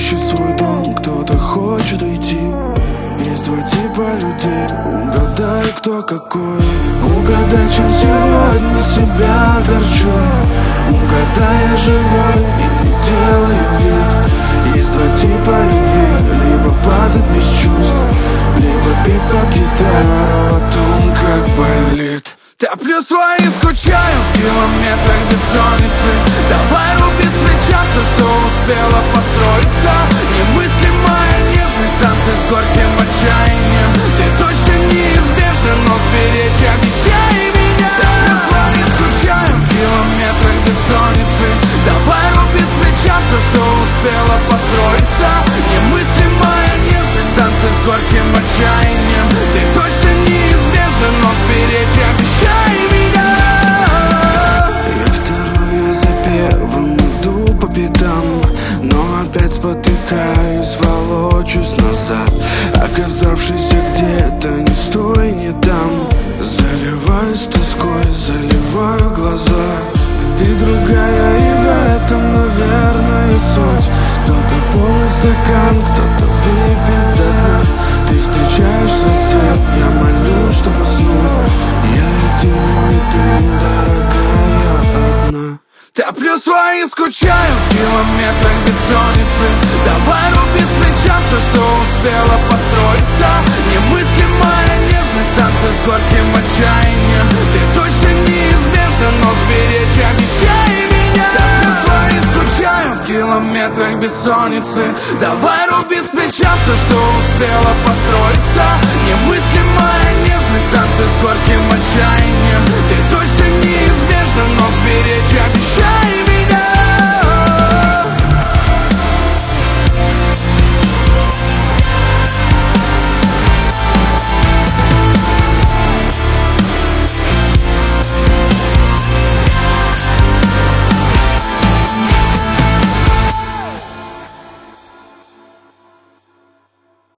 ищет свой дом, кто-то хочет уйти. Есть два типа людей, угадай, кто какой. Угадай, чем сегодня себя огорчу. Угадай, я живой или делаю вид. Есть два типа любви, либо падать без чувств, либо петь под гитару о том, как болит. Топлю свои, скучаю в километрах бессонницы. Давай руби с плеча все, что успела построиться. Немыслимая нежность, танцы с горьким отчаянием. Ты точно неизбежна, но сберечь обещай меня. Топлю свои, скучаю в километрах бессонницы. Давай руби с плеча все, что успела построиться. Немыслимая нежность, танцы с горьким отчаянием. Ты точно неизбежна, но сберечь обещай меня. Я второй, я за первым иду по пятам, но опять спотыкаюсь, волочусь назад. Оказавшись где-то не с той, не там, заливаюсь тоской, заливаю глаза. Ты другая, и в этом, наверное, суть. Кто-то полный стакан, кто-то выпит до дна. Ты встречаешь рассвет, я молюсь, чтоб уснуть. Я один, и ты, дорогая, одна. Топлю свои, скучаю в километрах бессонницы. Давай руби с плеча все, что успела построиться. Немыслимая нежность, танцы с горьким отчаянием. Ты точно неизбежна, но сберечь обещай меня. Топлю свои, скучаю в километрах бессонницы. Давай руби с плеча все, что успела построиться. Немыслимая нежность,